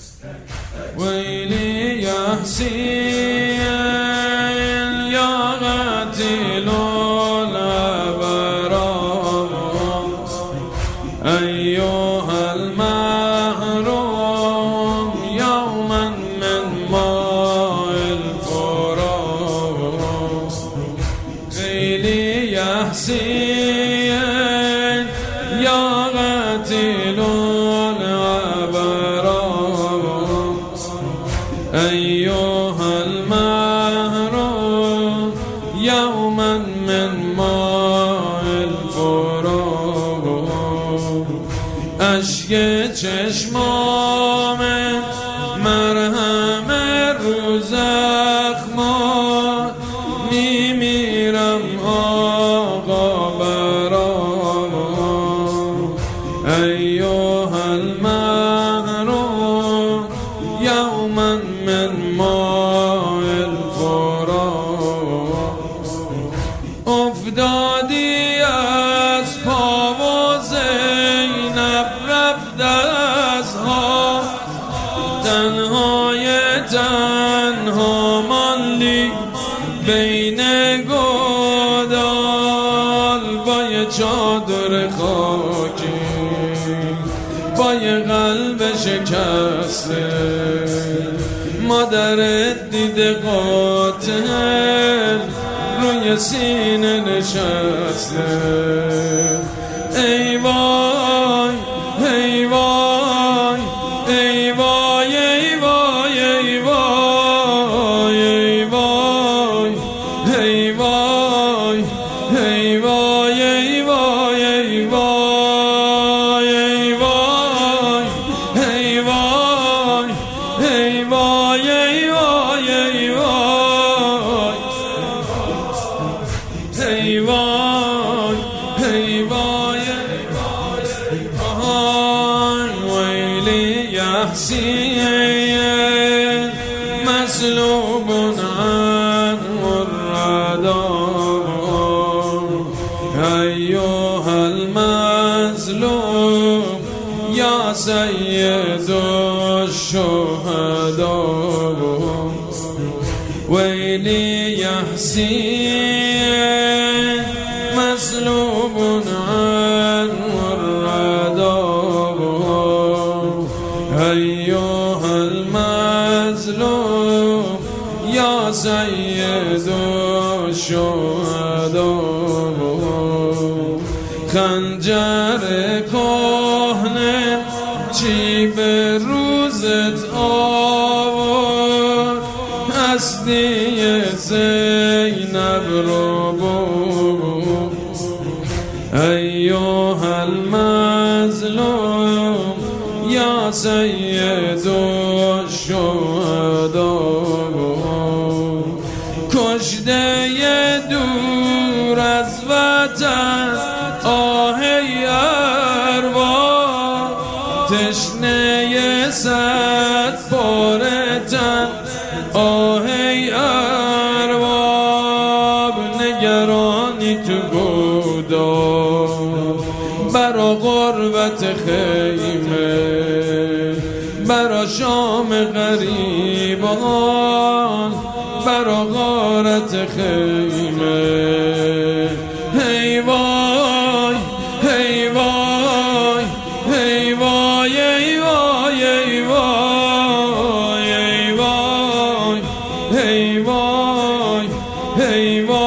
ويلي يا حسين يا قاتل الأبرار أيها المحروم يوما من ماء الفرات ويلي يا حسين يا قاتل الأبرار أيها المحروم يوما من ماء الفرات اشک چشمام مرهم رو زخمات میمیرم آقا برام ایها المحروم یوما من ماء الفرات افتادی از پا و زینب رفت از ها تنهای تنها ماندی بین گودال با یه چادر خاکی با یه قلب شکسته مادرت دیده قاتل روی سینه نشسته ای وای ای وای ای وای ای وای ای وای ای وای ای وای ای وای ای وای ای وای ای وای ای وای ای وای ای وای ای وای ای وای ای وای ویلی یا حسین مسلوب عنه الردار ایها المظلوم یا سید الشهداء ویلی یا حسین مسلوب عنه الردار ایها المظلوم یا سید الشهداء خنجر کهنه چی به روزت آورد هستی زینب رو بود ایها المظلوم یا سید الشهداء کشته دور از وطن آهی ارواح تشنه صد باره تن آهی ارباب نگرانی تو گودال برا غربت خیمه برا شام غریبان برا غارت خیمه ای وای ای وای ای وای ای وای ای وای ای وای ای وای ای وای